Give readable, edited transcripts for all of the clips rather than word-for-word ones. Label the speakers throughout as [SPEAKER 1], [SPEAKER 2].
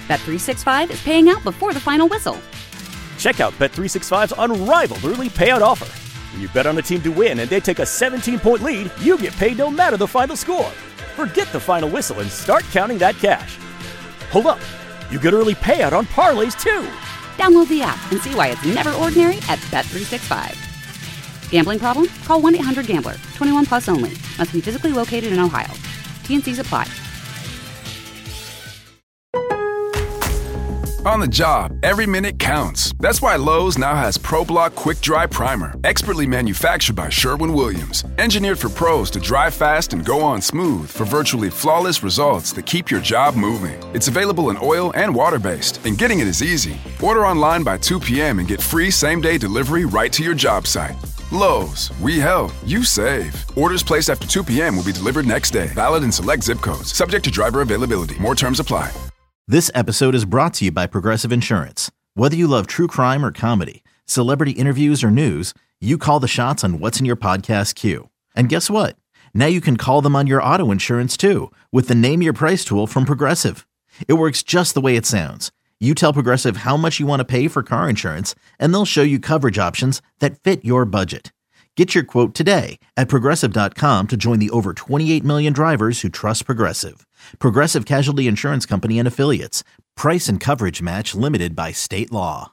[SPEAKER 1] Bet365 is paying out before the final whistle.
[SPEAKER 2] Check out Bet365's unrivaled early payout offer. When you bet on a team to win and they take a 17-point lead, you get paid no matter the final score. Forget the final whistle and start counting that cash. Hold up. You get early payout on parlays, too.
[SPEAKER 1] Download the app and see why it's never ordinary at Bet365. Gambling problem? Call 1-800-GAMBLER. 21 plus only. Must be physically located in Ohio. T&Cs apply.
[SPEAKER 3] On the job, every minute counts. That's why Lowe's now has ProBlock Quick Dry Primer, expertly manufactured by Sherwin-Williams. Engineered for pros to dry fast and go on smooth for virtually flawless results that keep your job moving. It's available in oil and water-based, and getting it is easy. Order online by 2 p.m. and get free same-day delivery right to your job site. Lowe's, we help, you save. Orders placed after 2 p.m. will be delivered next day. Valid in select zip codes. Subject to driver availability. More terms apply.
[SPEAKER 4] This episode is brought to you by Progressive Insurance. Whether you love true crime or comedy, celebrity interviews or news, you call the shots on what's in your podcast queue. And guess what? Now you can call them on your auto insurance too with the Name Your Price tool from Progressive. It works just the way it sounds. You tell Progressive how much you want to pay for car insurance, and they'll show you coverage options that fit your budget. Get your quote today at Progressive.com to join the over 28 million drivers who trust Progressive. Progressive Casualty Insurance Company and Affiliates. Price and coverage match limited by state law.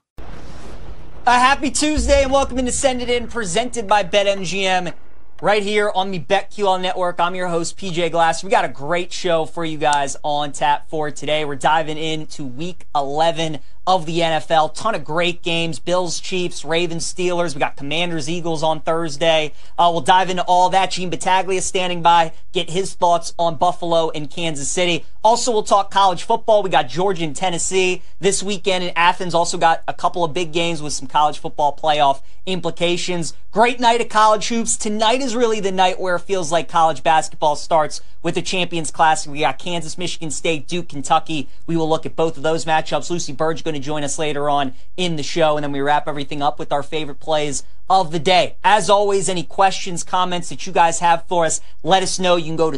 [SPEAKER 5] A happy Tuesday and welcome into Send It In, presented by BetMGM. Right here on the BetQL Network. I'm your host, PJ Glass. We got a great show for you guys on tap for today. We're diving into Week 11 of the NFL. Ton of great games. Bills, Chiefs, Ravens, Steelers. We got Commanders, Eagles on Thursday. We'll dive into all that. Gene Battaglia standing by. Get his thoughts on Buffalo and Kansas City. Also, we'll talk college football. We got Georgia and Tennessee this weekend in Athens. Also got a couple of big games with some college football playoff implications. Great night of college hoops. Tonight is really the night where it feels like college basketball starts with the Champions Classic. We got Kansas, Michigan State, Duke, Kentucky. We will look at both of those matchups. Lucy Bird's going to join us later on in the show, and then we wrap everything up with our favorite plays of the day. As always, any questions, comments that you guys have for us, let us know. You can go to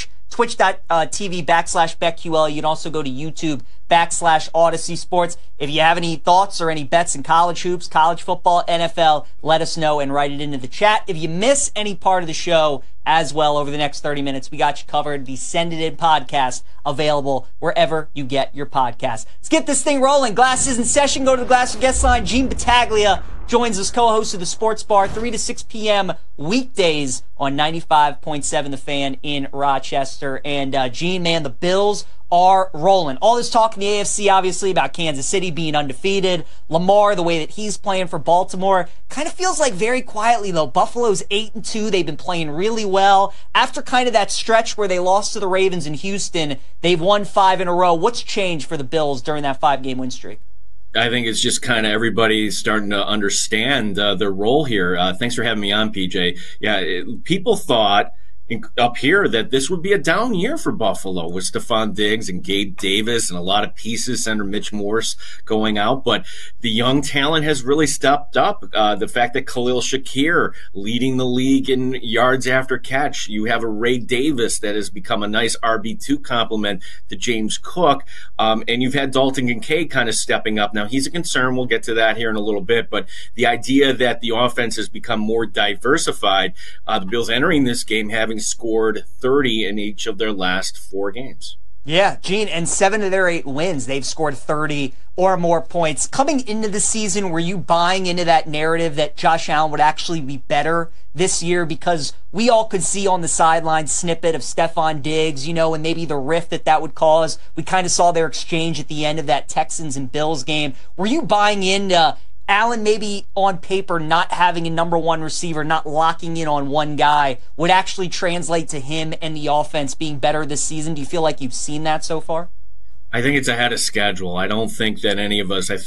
[SPEAKER 5] twitch.tv/BetQL. You can also go to YouTube/Odyssey Sports. If you have any thoughts or any bets in college hoops, college football, NFL, let us know and write it into the chat. If you miss any part of the show as well over the next 30 minutes, we got you covered. The Send It In podcast available wherever you get your podcasts. Let's get this thing rolling. Glass is in session. Go to the Glass guest line. Gene Battaglia joins us, co-host of the Sports Bar, 3 to 6 p.m. weekdays on 95.7 The Fan in Rochester. And Gene, man, the Bills are rolling. All this talk in the AFC, obviously, about Kansas City being undefeated. Lamar, the way that he's playing for Baltimore, kind of feels like very quietly, though. Buffalo's 8-2. They've been playing really well. After kind of that stretch where they lost to the Ravens in Houston, they've won 5 in a row. What's changed for the Bills during that 5-game win streak?
[SPEAKER 6] I think it's just kind of everybody starting to understand their role here. Thanks for having me on, PJ. Yeah, people thought up here that this would be a down year for Buffalo with Stephon Diggs and Gabe Davis and a lot of pieces, Senator Mitch Morse going out. But the young talent has really stepped up. The fact that Khalil Shakir leading the league in yards after catch. You have a Ray Davis that has become a nice RB2 complement to James Cook. And you've had Dalton Kincaid kind of stepping up. Now, he's a concern. We'll get to that here in a little bit. But the idea that the offense has become more diversified, the Bills entering this game having scored 30 in each of their last 4 games.
[SPEAKER 5] Yeah, Gene, and 7 of their 8 wins, they've scored 30 or more points. Coming into the season, were you buying into that narrative that Josh Allen would actually be better this year? Because we all could see on the sideline snippet of Stephon Diggs, and maybe the rift that would cause. We kind of saw their exchange at the end of that Texans and Bills game. Were you buying into Allen maybe on paper not having a number one receiver, not locking in on one guy, would actually translate to him and the offense being better this season? Do you feel like you've seen that so far?
[SPEAKER 6] I think it's ahead of schedule. I don't think that any of us,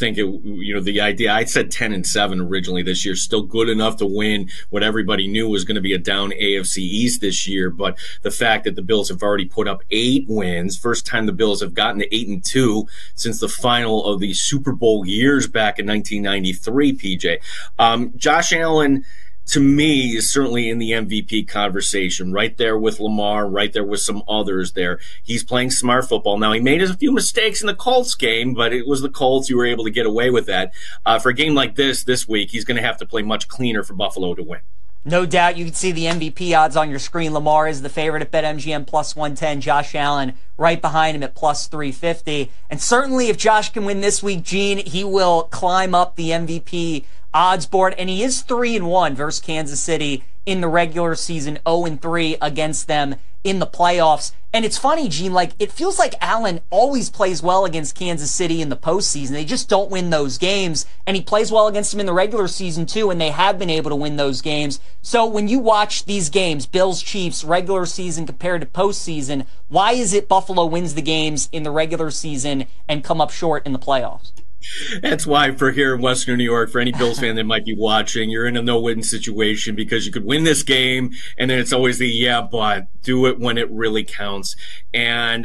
[SPEAKER 6] the idea, I said 10-7 originally this year, still good enough to win what everybody knew was going to be a down AFC East this year. But the fact that the Bills have already put up 8 wins, first time the Bills have gotten to 8-2 since the final of the Super Bowl years back in 1993, PJ. Josh Allen, to me, is certainly in the MVP conversation, right there with Lamar, right there with some others there. He's playing smart football. Now, he made a few mistakes in the Colts game, but it was the Colts. You were able to get away with that. For a game like this week, he's going to have to play much cleaner for Buffalo to win.
[SPEAKER 5] No doubt. You can see the MVP odds on your screen. Lamar is the favorite at BetMGM plus 110. Josh Allen right behind him at plus 350. And certainly if Josh can win this week, Gene, he will climb up the MVP odds board. And he is 3-1 versus Kansas City in the regular season, 0-3 against them in the playoffs. And it's funny, Gene, like it feels like Allen always plays well against Kansas City in the postseason. They just don't win those games. And he plays well against them in the regular season too, and they have been able to win those games. So when you watch these games, Bills, Chiefs, regular season compared to postseason, why is it Buffalo wins the games in the regular season and come up short in the playoffs?
[SPEAKER 6] That's why for here in Western New York, for any Bills fan that might be watching, you're in a no-win situation because you could win this game, and then it's always the, yeah, but do it when it really counts. And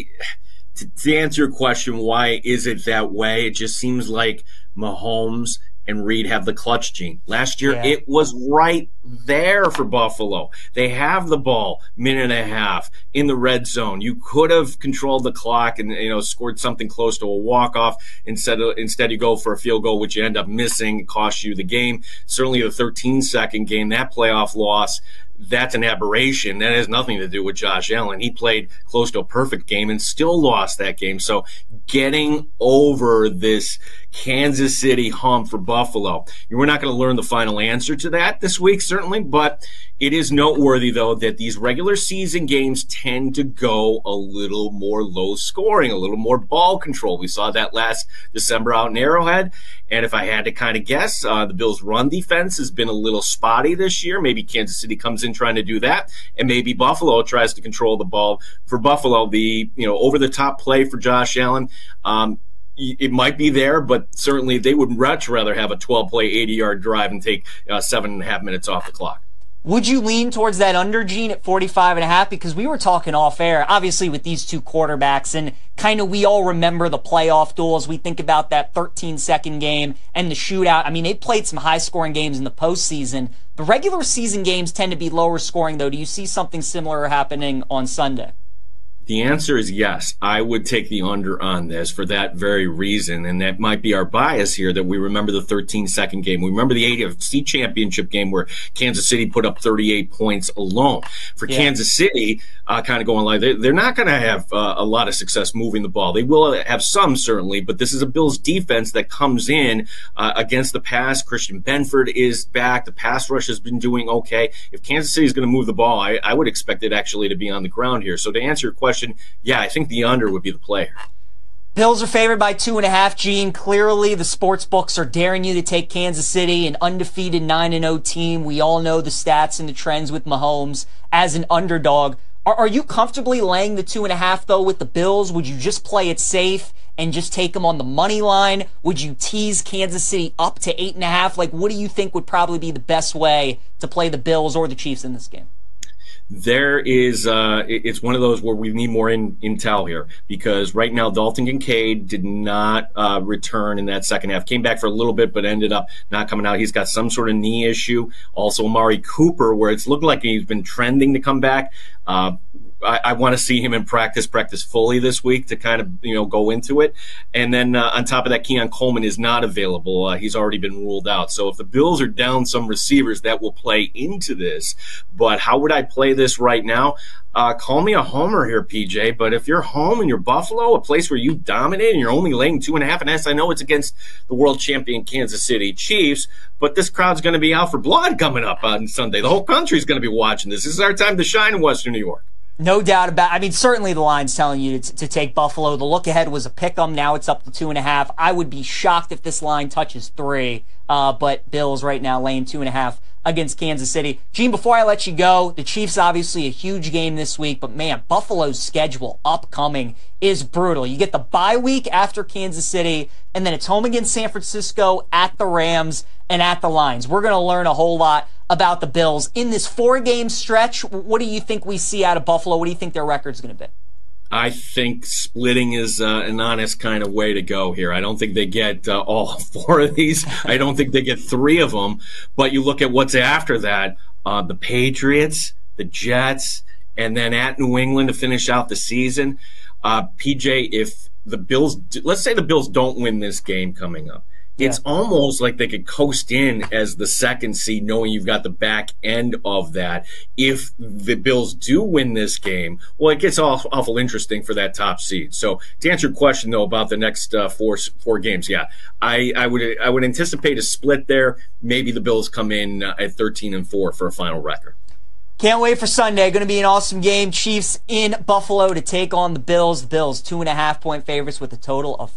[SPEAKER 6] to answer your question, why is it that way? It just seems like Mahomes and Reed have the clutch gene. Last year, It was right there for Buffalo. They have the ball, minute and a half in the red zone. You could have controlled the clock and scored something close to a walk-off. Instead, you go for a field goal, which you end up missing, cost you the game. Certainly the 13-second game, that playoff loss, that's an aberration. That has nothing to do with Josh Allen. He played close to a perfect game and still lost that game. So getting over this Kansas City hump for Buffalo. We're not going to learn the final answer to that this week, certainly, but it is noteworthy, though, that these regular season games tend to go a little more low scoring, a little more ball control. We saw that last December out in Arrowhead. And if I had to kind of guess, the Bills' run defense has been a little spotty this year. Maybe Kansas City comes in trying to do that, and maybe Buffalo tries to control the ball. For Buffalo, the over-the-top play for Josh Allen, it might be there, but certainly they would much rather have a 12-play, 80-yard drive and take 7.5 minutes off the clock.
[SPEAKER 5] Would you lean towards that under, Gene, at 45.5? Because we were talking off air, obviously with these two quarterbacks, and kind of we all remember the playoff duels. We think about that 13-second game and the shootout. I mean, they played some high-scoring games in the postseason. The regular season games tend to be lower scoring, though. Do you see something similar happening on Sunday?
[SPEAKER 6] The answer is yes. I would take the under on this for that very reason, and that might be our bias here, that we remember the 13-second game. We remember the AFC Championship game where Kansas City put up 38 points alone. For Kansas City, kind of going like, they're not going to have a lot of success moving the ball. They will have some, certainly, but this is a Bills defense that comes in against the pass. Christian Benford is back. The pass rush has been doing okay. If Kansas City is going to move the ball, I would expect it actually to be on the ground here. So to answer your question, yeah, I think the under would be the play.
[SPEAKER 5] Bills are favored by 2.5, Gene. Clearly, the sports books are daring you to take Kansas City, an undefeated 9-0 team. We all know the stats and the trends with Mahomes as an underdog. Are you comfortably laying the 2.5, though, with the Bills? Would you just play it safe and just take them on the money line? Would you tease Kansas City up to 8.5? Like, what do you think would probably be the best way to play the Bills or the Chiefs in this game?
[SPEAKER 6] There is, it's one of those where we need more intel here, because right now Dalton Kincaid did not return in that second half. Came back for a little bit, but ended up not coming out. He's got some sort of knee issue. Also, Amari Cooper, where it's looked like he's been trending to come back. I want to see him in practice fully this week to kind of, go into it. And then on top of that, Keon Coleman is not available. He's already been ruled out. So if the Bills are down some receivers, that will play into this. But how would I play this right now? Call me a homer here, PJ, but if you're home and you're Buffalo, a place where you dominate and you're only laying 2.5, and I know it's against the world champion Kansas City Chiefs, but this crowd's going to be out for blood coming up on Sunday. The whole country's going to be watching this. This is our time to shine in Western New York.
[SPEAKER 5] No doubt about it. I mean, certainly the line's telling you to take Buffalo. The look ahead was a pick-em. Now it's up to 2.5. I would be shocked if this line touches 3. But Bills right now laying 2.5 against Kansas City. Gene, before I let you go, the Chiefs obviously a huge game this week, but man, Buffalo's schedule upcoming is brutal. You get the bye week after Kansas City, and then it's home against San Francisco, at the Rams, and at the Lions. We're going to learn a whole lot about the Bills. In this 4-game stretch, what do you think we see out of Buffalo? What do you think their record's going to be?
[SPEAKER 6] I think splitting is an honest kind of way to go here. I don't think they get all 4 of these. I don't think they get 3 of them. But you look at what's after that, the Patriots, the Jets, and then at New England to finish out the season. PJ, if the Bills, let's say the Bills don't win this game coming up, it's almost like they could coast in as the 2nd seed, knowing you've got the back end of that. If the Bills do win this game, well, it gets awful interesting for that top seed. So to answer your question, though, about the next four games, I would anticipate a split there. Maybe the Bills come in at 13-4 for a final record.
[SPEAKER 5] Can't wait for Sunday. Going to be an awesome game. Chiefs in Buffalo to take on the Bills. The Bills, 2.5-point favorites with a total of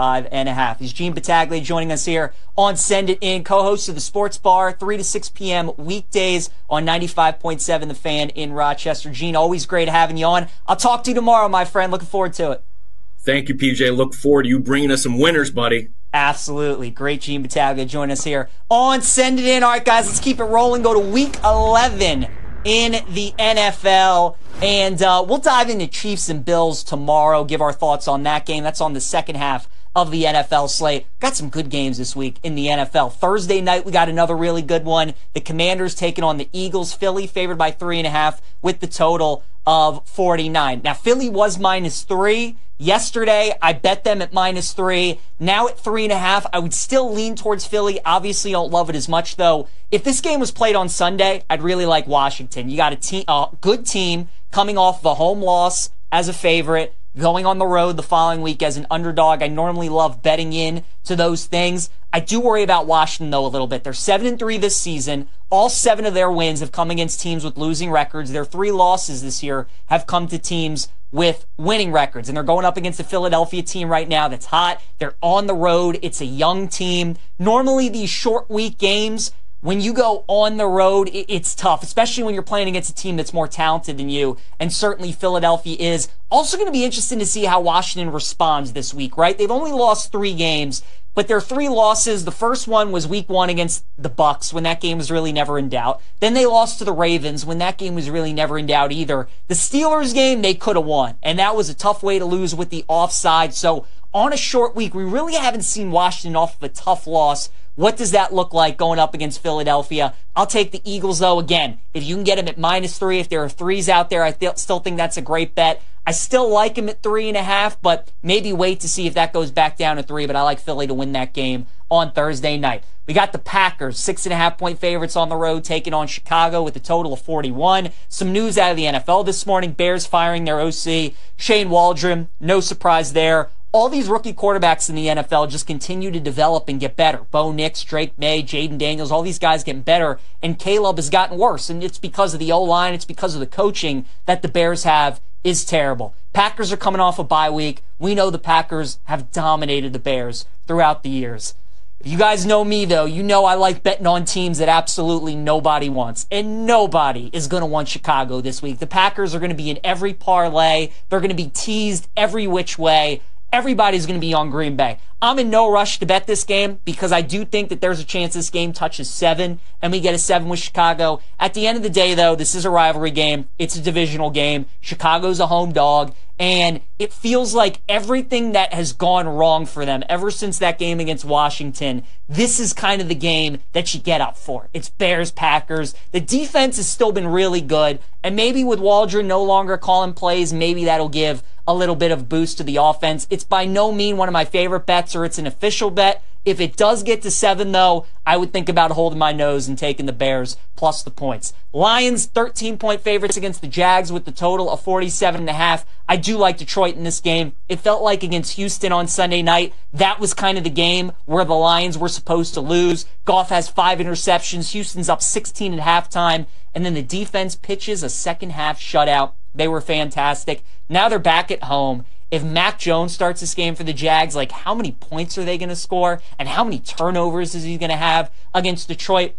[SPEAKER 5] 45.5. He's Gene Battaglia joining us here on Send It In, co-host of the Sports Bar, 3 to 6 p.m. weekdays on 95.7 The Fan in Rochester. Gene, always great having you on. I'll talk to you tomorrow, my friend. Looking forward to it.
[SPEAKER 6] Thank you, PJ. Look forward to you bringing us some winners, buddy.
[SPEAKER 5] Absolutely. Great Gene Battaglia joining us here on Send It In. All right, guys, let's keep it rolling. Go to Week 11. In the NFL, and we'll dive into Chiefs and Bills tomorrow, give our thoughts on that game. That's on the second half of the NFL slate. Got some good games this week in the NFL. Thursday night, we got another really good one. The Commanders taking on the Eagles. Philly favored by 3.5 with the total of 49. Now, Philly was -3. Yesterday, I bet them at -3. Now at 3.5, I would still lean towards Philly. Obviously, don't love it as much, though. If this game was played on Sunday, I'd really like Washington. You got a good team coming off of a home loss as a favorite, going on the road the following week as an underdog. I normally love betting in to those things. I do worry about Washington, though, a little bit. They're 7-3 this season. All 7 of their wins have come against teams with losing records. Their 3 losses this year have come to teams with winning records. And they're going up against a Philadelphia team right now that's hot. They're on the road. It's a young team. Normally, these short week games, when you go on the road, it's tough, especially when you're playing against a team that's more talented than you, and certainly Philadelphia is. Also going to be interesting to see how Washington responds this week, right? They've only lost 3 games, but their 3 losses, the first one was week 1 against the Bucks, when that game was really never in doubt. Then they lost to the Ravens, when that game was really never in doubt either. The Steelers game, they could have won, and that was a tough way to lose with the offside. So on a short week, we really haven't seen Washington off of a tough loss. What does that look like going up against Philadelphia? I'll take the Eagles, though. Again, if you can get them at -3, if there are 3s out there, I still think that's a great bet. I still like him at 3.5, but maybe wait to see if that goes back down to 3. But I like Philly to win that game on Thursday night. We got the Packers, 6.5-point favorites on the road, taking on Chicago with a total of 41. Some news out of the NFL this morning. Bears firing their OC, Shane Waldron. No surprise there. All these rookie quarterbacks in the NFL just continue to develop and get better. Bo Nix, Drake May, Jaden Daniels, all these guys getting better, and Caleb has gotten worse. And it's because of the O-line, it's because of the coaching that the Bears have is terrible. Packers are coming off a bye week. We know the Packers have dominated the Bears throughout the years. If you guys know me, though, you know I like betting on teams that absolutely nobody wants. And nobody is going to want Chicago this week. The Packers are going to be in every parlay. They're going to be teased every which way. Everybody's going to be on Green Bay. I'm in no rush to bet this game because I do think that there's a chance this game touches 7 and we get a 7 with Chicago. At the end of the day, though, this is a rivalry game. It's a divisional game. Chicago's a home dog, and it feels like everything that has gone wrong for them ever since that game against Washington, this is kind of the game that you get up for. It's Bears-Packers. The defense has still been really good, and maybe with Waldron no longer calling plays, maybe that'll give a little bit of boost to the offense. It's by no means one of my favorite bets, or it's an official bet. If it does get to 7, though, I would think about holding my nose and taking the Bears plus the points. Lions, 13-point favorites against the Jags with the total of 47.5. I do like Detroit in this game. It felt like against Houston on Sunday night, that was kind of the game where the Lions were supposed to lose. Goff has 5 interceptions. Houston's up 16 at halftime. And then the defense pitches a second-half shutout. They were fantastic. Now they're back at home. If Mac Jones starts this game for the Jags, like, how many points are they going to score? And how many turnovers is he going to have against Detroit?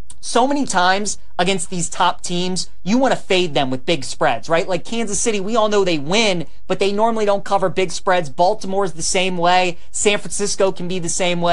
[SPEAKER 5] So many times against these top teams, you want to fade them with big spreads, right? Like Kansas City, we all know they win, but they normally don't cover big spreads. Baltimore's the same way. San Francisco can be the same way.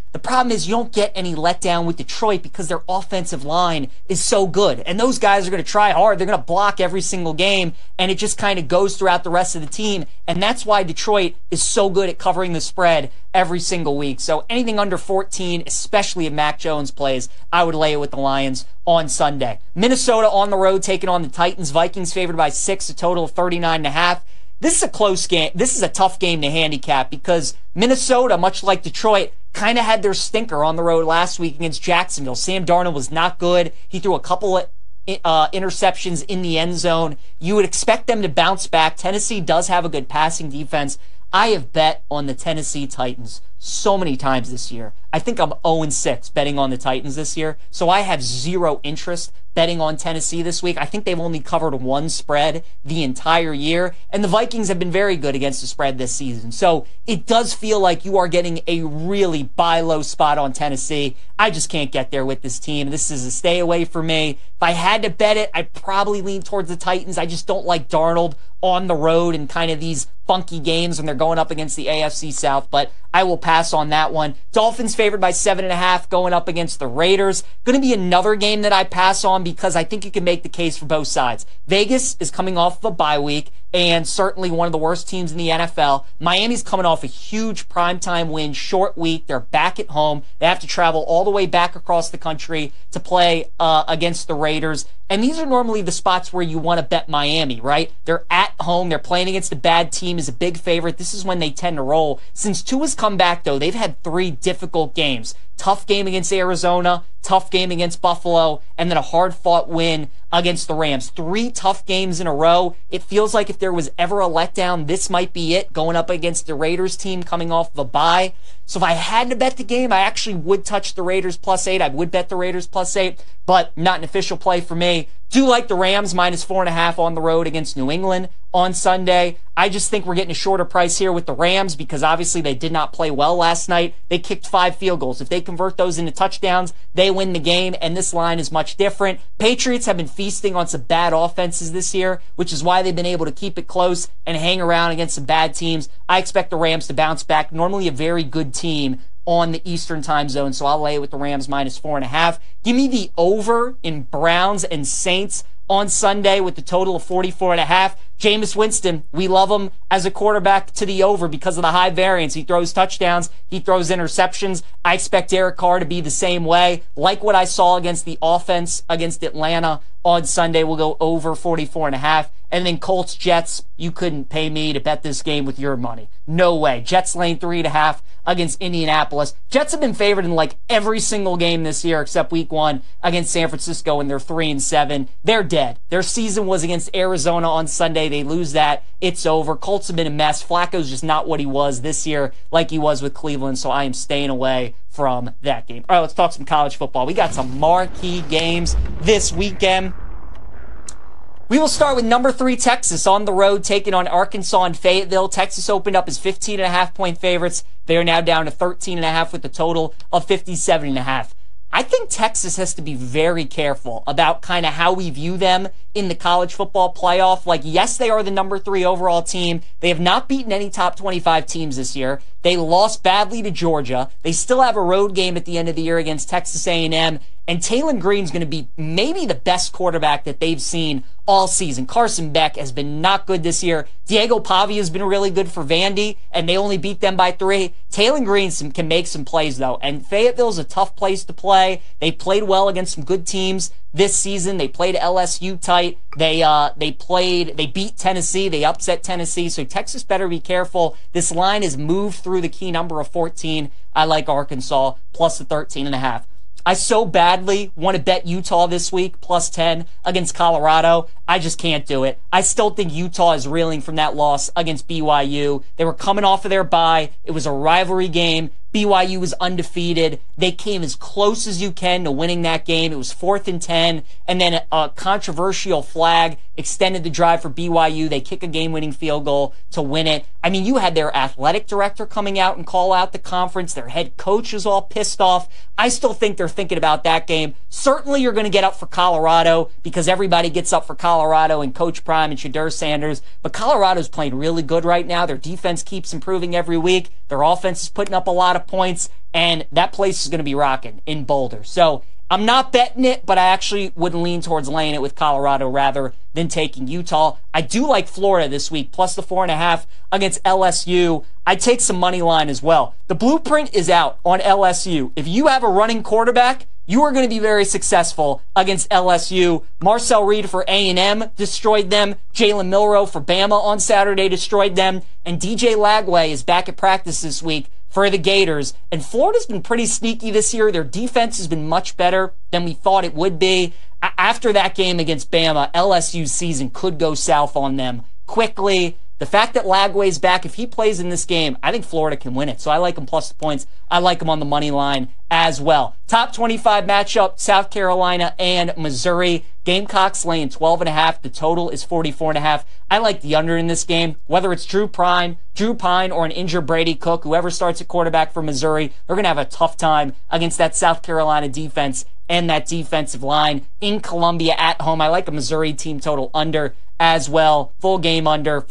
[SPEAKER 5] The problem is you don't get any letdown with Detroit because their offensive line is so good. And those guys are going to try hard. They're going to block every single game, and it just kind of goes throughout the rest of the team. And that's why Detroit is so good at covering the spread every single week. So anything under 14, especially if Mac Jones plays, I would lay it with the Lions on Sunday. Minnesota on the road taking on the Titans. Vikings favored by 6, a total of 39.5. This is a close game. This is a tough game to handicap because Minnesota, much like Detroit, kind of had their stinker on the road last week against Jacksonville. Sam Darnold was not good. He threw a couple of interceptions in the end zone. You would expect them to bounce back. Tennessee does have a good passing defense. I have bet on the Tennessee Titans so many times this year. I think I'm 0-6 betting on the Titans this year, so I have zero interest betting on Tennessee this week. I think they've only covered one spread the entire year, and the Vikings have been very good against the spread this season. So it does feel like you are getting a really buy low spot on Tennessee. I just can't get there with this team. This is a stay away for me. If I had to bet it, I'd probably lean towards the Titans. I just don't like Darnold on the road and kind of these funky games when they're going up against the AFC South, but I will pass on that one. Dolphins favored by 7.5 going up against the Raiders. Going to be another game that I pass on because I think you can make the case for both sides. Vegas is coming off of a bye week and certainly one of the worst teams in the NFL. Miami's coming off a huge primetime win, short week. They're back at home. They have to travel all the way back across the country to play against the Raiders. And these are normally the spots where you want to bet Miami, right? They're at home. They're playing against a bad team as a big favorite. This is when they tend to roll. Since Tua's come back, though, they've had 3 difficult games. Tough game against Arizona, tough game against Buffalo, and then a hard-fought win against the Rams. 3 tough games in a row. It feels like if there was ever a letdown, this might be it, going up against the Raiders team coming off of a bye. So if I had to bet the game, I actually would touch the Raiders +8. I would bet the Raiders +8, but not an official play for me. Do like the Rams -4.5 on the road against New England on Sunday. I just think we're getting a shorter price here with the Rams because obviously they did not play well last night. They kicked 5 field goals. If they convert those into touchdowns, they win the game, and this line is much different. Patriots have been feasting on some bad offenses this year, which is why they've been able to keep it close and hang around against some bad teams. I expect the Rams to bounce back. Normally a very good team on the Eastern time zone, so I'll lay it with the Rams -4.5. Give me the over in Browns and Saints on Sunday with the total of 44.5. Jameis Winston, we love him as a quarterback to the over because of the high variance. He throws touchdowns, he throws interceptions. I expect Derek Carr to be the same way. Like what I saw against the offense against Atlanta on Sunday, we'll go over 44.5. And then Colts, Jets, you couldn't pay me to bet this game with your money. No way. Jets lane 3.5 against Indianapolis. Jets have been favored in like every single game this year except week 1 against San Francisco, and they're 3-7. They're dead. Their season was against Arizona on Sunday. They lose that. It's over. Colts have been a mess. Flacco's just not what he was this year like he was with Cleveland, so I am staying away from that game. All right, let's talk some college football. We got some marquee games this weekend. We will start with number 3 Texas on the road taking on Arkansas and Fayetteville. Texas opened up as 15.5-point favorites. They are now down to 13.5 with a total of 57.5. I think Texas has to be very careful about kind of how we view them in the college football playoff. Like, yes, they are the number 3 overall team. They have not beaten any top 25 teams this year. They lost badly to Georgia. They still have a road game at the end of the year against Texas A&M. And Taylon Green's going to be maybe the best quarterback that they've seen all season. Carson Beck has been not good this year. Diego Pavia has been really good for Vandy, and they only beat them by 3. Taylon Green can make some plays, though. And Fayetteville's a tough place to play. They played well against some good teams this season. They played LSU tight. They beat Tennessee. They upset Tennessee. So Texas better be careful. This line has moved through the key number of 14. I like Arkansas plus the 13.5. I so badly want to bet Utah this week, plus 10 against Colorado. I just can't do it. I still think Utah is reeling from that loss against BYU. They were coming off of their bye. It was a rivalry game. BYU was undefeated. They came as close as you can to winning that game. It was 4th and 10, and then a controversial flag extended the drive for BYU. They kick a game-winning field goal to win it. I mean, you had their athletic director coming out and call out the conference. Their head coach is all pissed off. I still think they're thinking about that game. Certainly you're going to get up for Colorado because everybody gets up for Colorado and Coach Prime and Shedeur Sanders, but Colorado's playing really good right now. Their defense keeps improving every week. Their offense is putting up a lot of points, and that place is going to be rocking in Boulder. So I'm not betting it, but I actually would lean towards laying it with Colorado rather than taking Utah. I do like Florida this week, plus the 4.5 against LSU. I take some money line as well. The blueprint is out on LSU. If you have a running quarterback, you are going to be very successful against LSU. Marcel Reed for A&M destroyed them. Jalen Milroe for Bama on Saturday destroyed them. And DJ Lagway is back at practice this week for the Gators. And Florida's been pretty sneaky this year. Their defense has been much better than we thought it would be. After that game against Bama, LSU's season could go south on them quickly. The fact that Lagway's back, if he plays in this game, I think Florida can win it. So I like him plus the points. I like him on the money line as well. Top 25 matchup, South Carolina and Missouri. Gamecocks laying 12.5. The total is 44.5. I like the under in this game. Whether it's Drew Pine, or an injured Brady Cook, whoever starts at quarterback for Missouri, they're going to have a tough time against that South Carolina defense and that defensive line in Columbia at home. I like a Missouri team total under as well. Full game under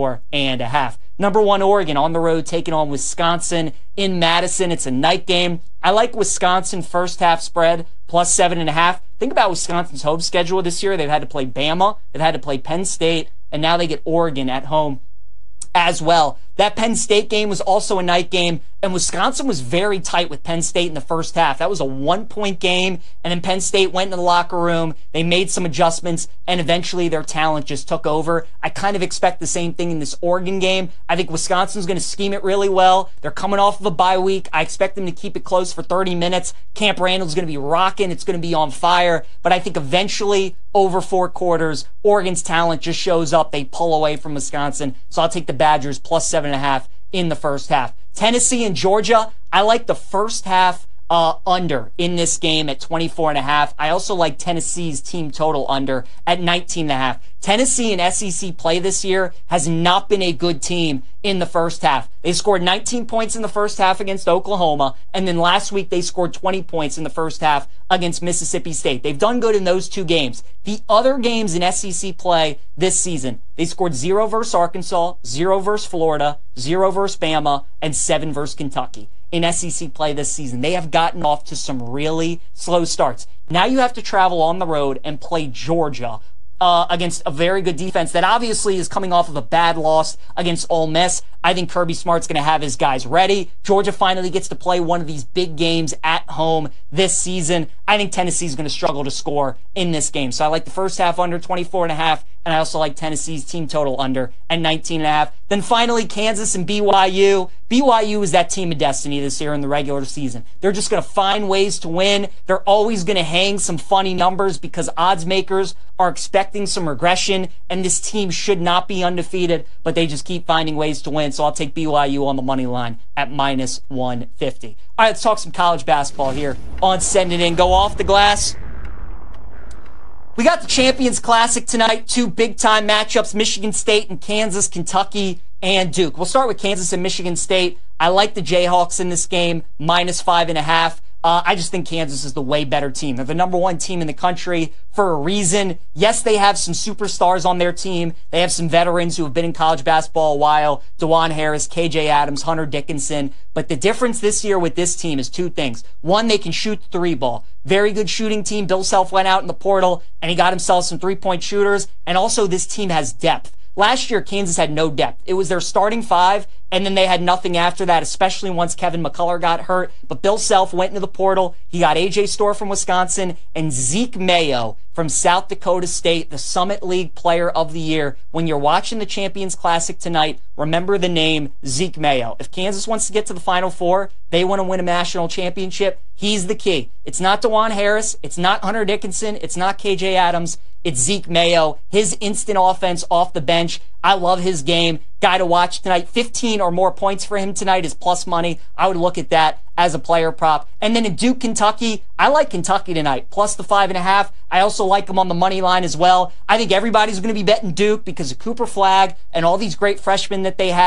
[SPEAKER 5] 44.5. Number 1, Oregon on the road taking on Wisconsin in Madison. It's a night game. I like Wisconsin first half spread plus 7.5. Think about Wisconsin's home schedule this year. They've had to play Bama, they've had to play Penn State, and now they get Oregon at home as well. That Penn State game was also a night game, and Wisconsin was very tight with Penn State in the first half. That was a 1-point game, and then Penn State went into the locker room, they made some adjustments, and eventually their talent just took over. I kind of expect the same thing in this Oregon game. I think Wisconsin's going to scheme it really well. They're coming off of a bye week. I expect them to keep it close for 30 minutes. Camp Randall's going to be rocking. It's going to be on fire, but I think eventually over 4 quarters, Oregon's talent just shows up. They pull away from Wisconsin, so I'll take the Badgers plus 7.5 in the first half. Tennessee and Georgia, I like the first half under in this game at 24.5. I also like Tennessee's team total under at 19.5. Tennessee in SEC play this year has not been a good team in the first half. They scored 19 points in the first half against Oklahoma, and then last week they scored 20 points in the first half against Mississippi State. They've done good in those 2 games. The other games in SEC play this season, they scored 0 versus Arkansas, 0 versus Florida, 0 versus Bama, and 7 versus Kentucky. In SEC play this season, they have gotten off to some really slow starts. Now you have to travel on the road and play Georgia against a very good defense that obviously is coming off of a bad loss against Ole Miss. I think Kirby Smart's going to have his guys ready. Georgia finally gets to play one of these big games at home this season. I think Tennessee's going to struggle to score in this game. So I like the first half under 24.5, and I also like Tennessee's team total under at 19.5. Then finally, Kansas and BYU. BYU is that team of destiny this year in the regular season. They're just going to find ways to win. They're always going to hang some funny numbers because odds makers are expecting some regression, and this team should not be undefeated, but they just keep finding ways to win. So I'll take BYU on the money line at minus 150. All right, let's talk some college basketball here on Send It In. Go off the glass. We got the Champions Classic tonight. 2 big-time matchups, Michigan State and Kansas, Kentucky and Duke. We'll start with Kansas and Michigan State. I like the Jayhawks in this game, minus 5.5. I just think Kansas is the way better team. They're the number 1 team in the country for a reason. Yes, they have some superstars on their team. They have some veterans who have been in college basketball a while. DeJuan Harris, KJ Adams, Hunter Dickinson. But the difference this year with this team is 2 things. 1, they can shoot the 3 ball. Very good shooting team. Bill Self went out in the portal and he got himself some 3-point shooters. And also this team has depth. Last year, Kansas had no depth. It was their starting 5, and then they had nothing after that, especially once Kevin McCullough got hurt. But Bill Self went into the portal. He got A.J. Storr from Wisconsin and Zeke Mayo from South Dakota State, the Summit League Player of the Year. When you're watching the Champions Classic tonight, remember the name Zeke Mayo. If Kansas wants to get to the Final Four, they want to win a national championship, he's the key. It's not DeJuan Harris. It's not Hunter Dickinson. It's not KJ Adams. It's Zeke Mayo. His instant offense off the bench. I love his game. Guy to watch tonight. 15 or more points for him tonight is plus money. I would look at that as a player prop. And then in Duke, Kentucky, I like Kentucky tonight, plus the 5.5. I also like them on the money line as well. I think everybody's going to be betting Duke because of Cooper Flagg and all these great freshmen that they have.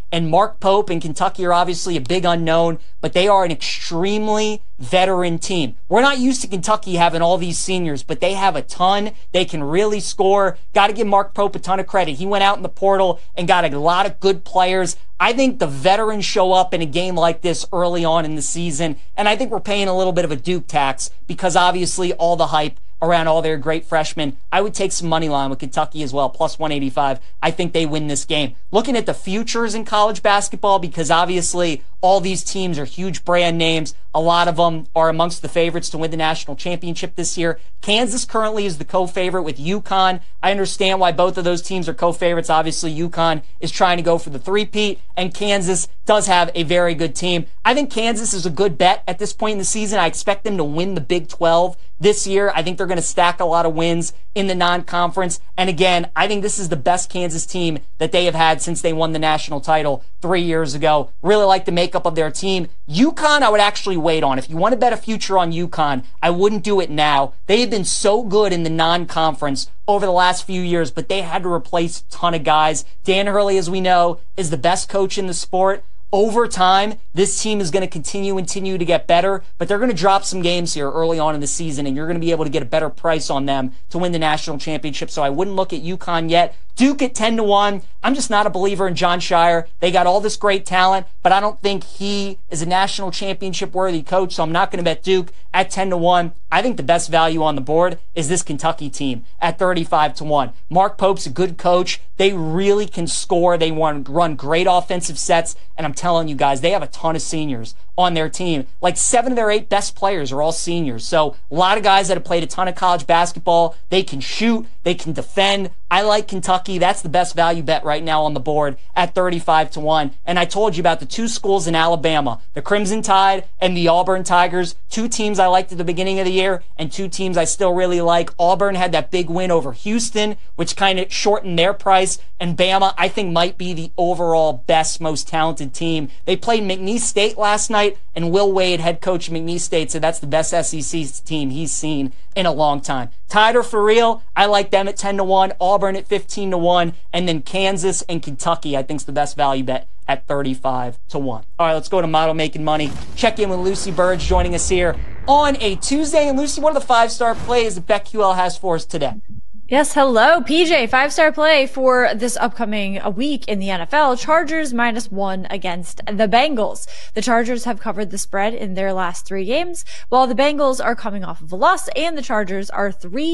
[SPEAKER 5] And Mark Pope and Kentucky are obviously a big unknown, but they are an extremely veteran team. We're not used to Kentucky having all these seniors, but they have a ton. They can really score. Got to give Mark Pope a ton of credit. He went out in the portal and got a lot of good players. I think the veterans show up in a game like this early on in the season, and I think we're paying a little bit of a Duke tax because obviously all the hype around all their great freshmen. I would take some money line with Kentucky as well, plus 185. I think they win this game. Looking at the futures in college basketball, because obviously all these teams are huge brand names. A lot of them are amongst the favorites to win the national championship this year. Kansas currently is the co-favorite with UConn. I understand why both of those teams are co-favorites. Obviously, UConn is trying to go for the three-peat, and Kansas does have a very good team. I think Kansas is a good bet at this point in the season. I expect them to win the Big 12 this year. I think they're going to stack a lot of wins in the non-conference. And again, I think this is the best Kansas team that they have had since they won the national title 3 years ago. Really like the makeup of their team. UConn, I would actually wait on. If you want to bet a future on UConn, I wouldn't do it now. They have been so good in the non-conference over the last few years, but they had to replace a ton of guys. Dan Hurley, as we know, is the best coach in the sport. Over time, this team is going to continue to get better, but they're going to drop some games here early on in the season, and you're going to be able to get a better price on them to win the national championship. So I wouldn't look at UConn yet. Duke at 10-1. I'm just not a believer in Jon Scheyer. They got all this great talent, but I don't think he is a national championship worthy coach, so I'm not going to bet Duke at 10-1. I think the best value on the board is this Kentucky team at 35-1. Mark Pope's a good coach. They really can score. They run great offensive sets, and I'm telling you guys, they have a ton of seniors on their team. Like 7 of their 8 best players are all seniors. So a lot of guys that have played a ton of college basketball. They can shoot. They can defend. I like Kentucky. That's the best value bet right now on the board at 35-1. And I told you about the 2 schools in Alabama, the Crimson Tide and the Auburn Tigers. 2 teams I liked at the beginning of the year and 2 teams I still really like. Auburn had that big win over Houston, which kind of shortened their price. And Bama, I think, might be the overall best, most talented team. They played McNeese State last night, and Will Wade, head coach of McNeese State, said that's the best SEC team he's seen in a long time. Tide are for real. I like them at 10-1, Auburn at 15-1, and then Kansas and Kentucky I think is the best value bet at 35-1. All right, let's go to Model Making Money. Check in with Lucy Burge joining us here on a Tuesday. And Lucy, what are the 5-star plays that BetQL has for us today?
[SPEAKER 7] Yes, hello, PJ. 5-star play for this upcoming week in the NFL. Chargers -1 against the Bengals. The Chargers have covered the spread in their last 3 games, while the Bengals are coming off of a loss, and the Chargers are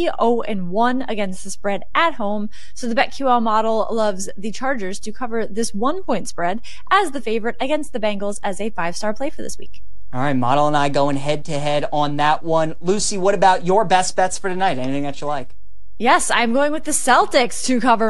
[SPEAKER 7] 3-0-1 against the spread at home. So the BetQL model loves the Chargers to cover this 1-point spread as the favorite against the Bengals as a 5-star play for this week.
[SPEAKER 5] All right, Model and I going head-to-head on that one. Lucy, what about your best bets for tonight? Anything that you like?
[SPEAKER 7] Yes, I'm going with the Celtics to cover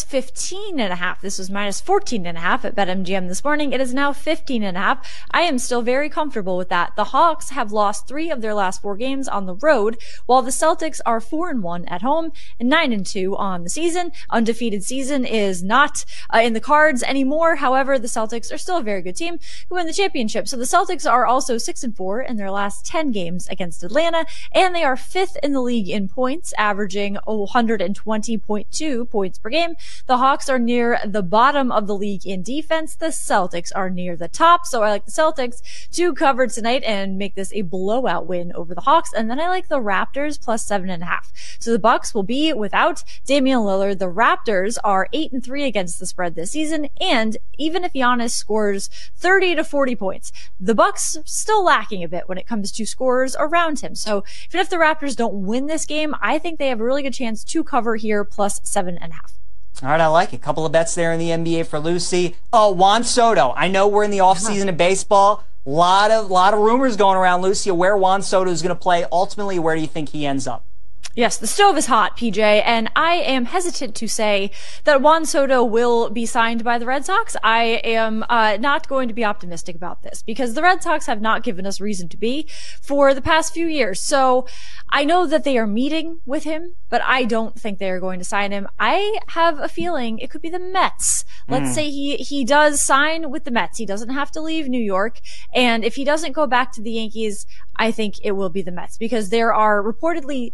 [SPEAKER 7] -15.5. This was -14.5 at BetMGM this morning. It is now 15.5. I am still very comfortable with that. The Hawks have lost 3 of their last 4 games on the road, while the Celtics are 4-1 at home and 9-2 on the season. Undefeated season is not in the cards anymore. However, the Celtics are still a very good team who win the championship. So the Celtics are also 6-4 in their last 10 games against Atlanta, and they are 5th in the league in points, averaging 120.2 points per game. The Hawks are near the bottom of the league in defense. The Celtics are near the top. So I like the Celtics to cover tonight and make this a blowout win over the Hawks. And then I like the Raptors +7.5. So the Bucks will be without Damian Lillard. The Raptors are 8-3 against the spread this season. And even if Giannis scores 30 to 40 points, the Bucks still lacking a bit when it comes to scorers around him. So even if the Raptors don't win this game, I think they have a really good chance to cover here +7.5.
[SPEAKER 5] All right, I like it. A couple of bets there in the NBA for Lucy. Oh, Juan Soto. I know we're in the offseason of baseball. Lot of rumors going around, Lucy, where Juan Soto is going to play. Ultimately, where do you think he ends up?
[SPEAKER 7] Yes, the stove is hot, PJ, and I am hesitant to say that Juan Soto will be signed by the Red Sox. I am not going to be optimistic about this because the Red Sox have not given us reason to be for the past few years. So I know that they are meeting with him, but I don't think they are going to sign him. I have a feeling it could be the Mets. Let's say he does sign with the Mets. He doesn't have to leave New York. And if he doesn't go back to the Yankees, I think it will be the Mets because there are reportedly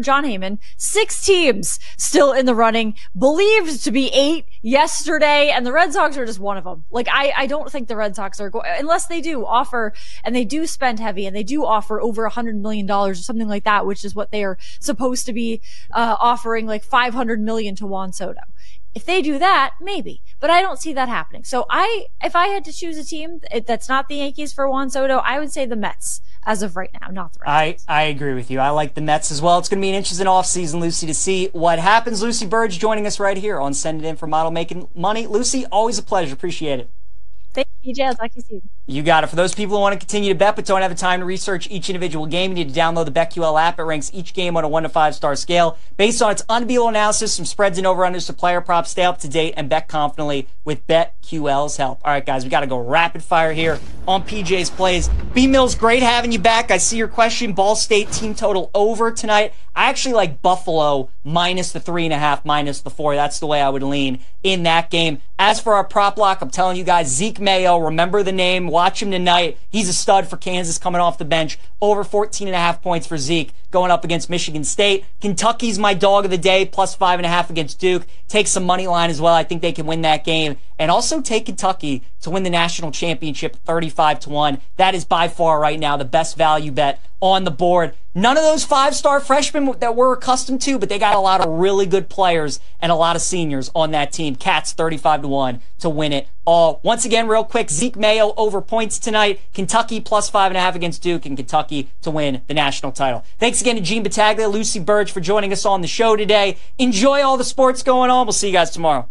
[SPEAKER 7] John Heyman. 6 teams still in the running, believed to be 8 yesterday, and the Red Sox are just one of them. Like, I don't think the Red Sox are going, unless they do offer, and they do spend heavy, and they do offer over $100 million or something like that, which is what they are supposed to be offering, like $500 million to Juan Soto. If they do that, maybe, but I don't see that happening. So if I had to choose a team that's not the Yankees for Juan Soto, I would say the Mets as of right now, not the Red Sox.
[SPEAKER 5] I agree with you. I like the Mets as well. It's going to be an interesting offseason, Lucy, to see what happens. Lucy Burge joining us right here on Send It In for Model Making Money. Lucy, always a pleasure. Appreciate it.
[SPEAKER 7] Thank you, PJ. I'll talk to you soon.
[SPEAKER 5] You got it. For those people who want to continue to bet but don't have the time to research each individual game, you need to download the BetQL app. It ranks each game on a 1 to 5 star scale based on its unbeatable analysis from spreads and over-unders to player props. Stay up to date and bet confidently with BetQL's help. All right, guys, we got to go rapid fire here on PJ's plays. B Mills, great having you back. I see your question. Ball State team total over tonight. I actually like Buffalo minus the 3.5, minus the 4. That's the way I would lean in that game. As for our prop block, I'm telling you guys, Zeke Mayo, remember the name, watch him tonight. He's a stud for Kansas coming off the bench. Over 14.5 points for Zeke going up against Michigan State. Kentucky's my dog of the day, plus 5.5 against Duke. Take some money line as well. I think they can win that game. And also take Kentucky to win the national championship 35-1. That is by far right now the best value bet on the board. None of those 5-star freshmen that we're accustomed to, but they got a lot of really good players and a lot of seniors on that team. Cats 35-1 to win it all. Once again, real quick, Zeke Mayo over points tonight. Kentucky plus 5.5 against Duke, and Kentucky to win the national title. Thanks again to Gene Battaglia, Lucy Burge for joining us on the show today. Enjoy all the sports going on. We'll see you guys tomorrow.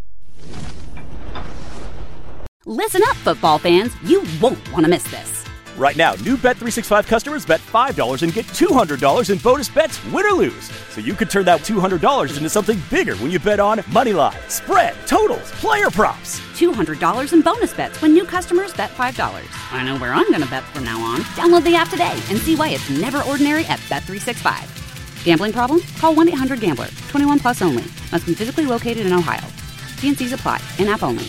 [SPEAKER 1] Listen up, football fans. You won't want to miss this.
[SPEAKER 2] Right now, new Bet365 customers bet $5 and get $200 in bonus bets, win or lose. So you could turn that $200 into something bigger when you bet on Moneyline, spread, totals, player props.
[SPEAKER 1] $200 in bonus bets when new customers bet $5. I know where I'm going to bet from now on. Download the app today and see why it's never ordinary at Bet365. Gambling problem? Call 1-800-GAMBLER. 21 plus only. Must be physically located in Ohio. T&Cs apply. In-app only.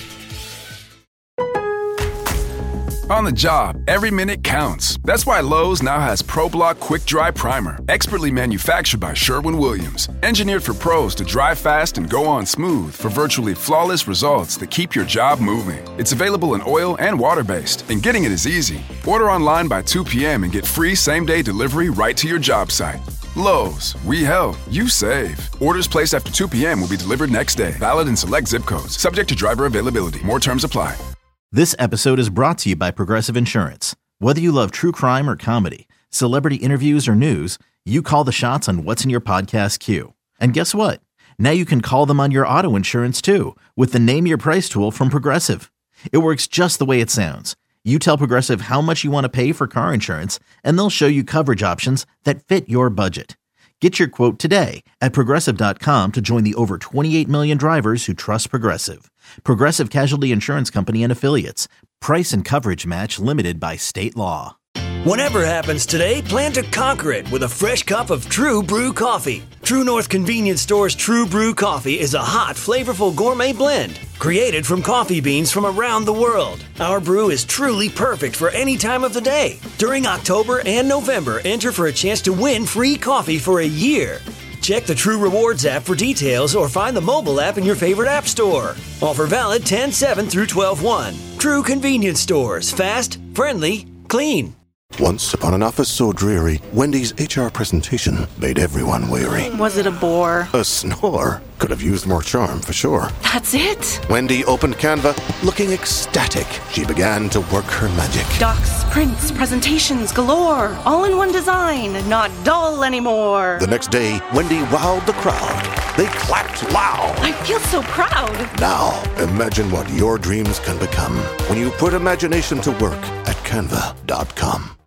[SPEAKER 3] On the job, every minute counts. That's why Lowe's now has ProBlock Quick Dry Primer, expertly manufactured by Sherwin-Williams. Engineered for pros to dry fast and go on smooth for virtually flawless results that keep your job moving. It's available in oil and water-based, and getting it is easy. Order online by 2 p.m. and get free same-day delivery right to your job site. Lowe's, we help, you save. Orders placed after 2 p.m. will be delivered next day. Valid in select zip codes. Subject to driver availability. More terms apply.
[SPEAKER 4] This episode is brought to you by Progressive Insurance. Whether you love true crime or comedy, celebrity interviews or news, you call the shots on what's in your podcast queue. And guess what? Now you can call them on your auto insurance too with the Name Your Price tool from Progressive. It works just the way it sounds. You tell Progressive how much you want to pay for car insurance, and they'll show you coverage options that fit your budget. Get your quote today at Progressive.com to join the over 28 million drivers who trust Progressive. Progressive Casualty Insurance Company and Affiliates. Price and coverage match limited by state law.
[SPEAKER 8] Whatever happens today, plan to conquer it with a fresh cup of True Brew coffee. True North Convenience Store's True Brew coffee is a hot, flavorful gourmet blend created from coffee beans from around the world. Our brew is truly perfect for any time of the day. During October and November, enter for a chance to win free coffee for a year. Check the True Rewards app for details or find the mobile app in your favorite app store. Offer valid 10/7 through 12/1. True Convenience Stores. Fast, friendly, clean.
[SPEAKER 9] Once upon an office so dreary, Wendy's HR presentation made everyone weary.
[SPEAKER 10] Was it a bore?
[SPEAKER 9] A snore. Could have used more charm, for sure.
[SPEAKER 10] That's it?
[SPEAKER 9] Wendy opened Canva, looking ecstatic. She began to work her magic.
[SPEAKER 10] Docs, prints, presentations galore. All in one design, not dull anymore.
[SPEAKER 9] The next day, Wendy wowed the crowd. They clapped loud.
[SPEAKER 10] I feel so proud.
[SPEAKER 9] Now, imagine what your dreams can become when you put imagination to work at Canva.com.